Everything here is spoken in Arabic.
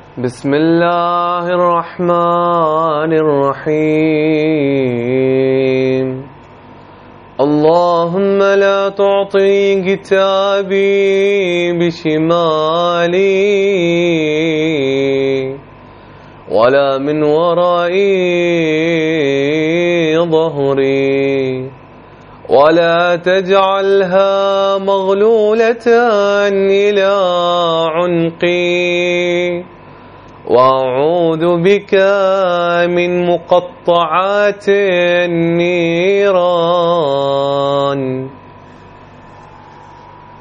بسم الله الرحمن الرحيم. اللهم لا تعطي كتابي بشمالي ولا من ورائي ظهري، ولا تجعلها مغلولة إلى عنقي، وأعوذ بك من مقطعات النيران.